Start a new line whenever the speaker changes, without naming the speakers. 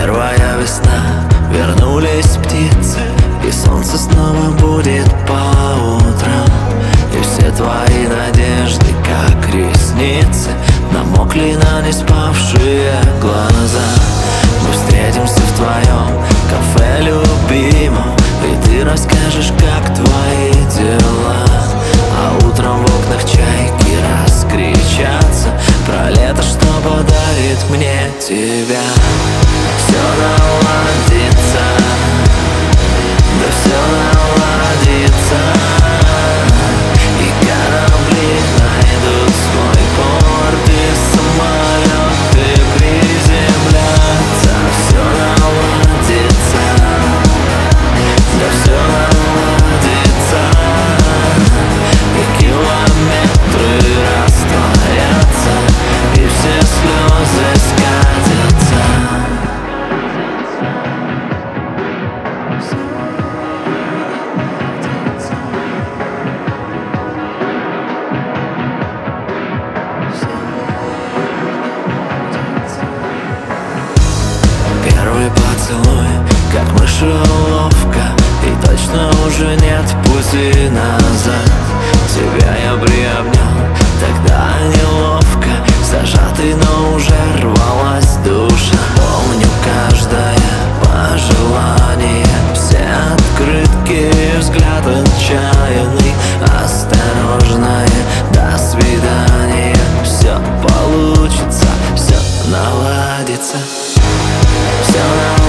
Первая весна, вернулись птицы, и солнце снова будет по утрам. И все твои надежды, как ресницы, намокли на неспавшие глаза. Мы встретимся в твоем кафе любимом, и ты расскажешь, как твои дела. А утром в окнах чайки раскричатся про лето, что подарит мне тебя. Все наладится, да все наладится, и корабли найдут свой порт, и самолеты приземлятся. Все наладится, да все наладится, и километры растворятся, и все слезы скатятся. Первый поцелуй, как мышеловка, и точно уже нет пути назад. Тебя я приобнял, тогда неловко, зажатый, но уже рвалась душа. Помню каждое пожелание, все открытки, взгляд отчаянный, осторожное до свидания. Все получится, все наладится, все наладится.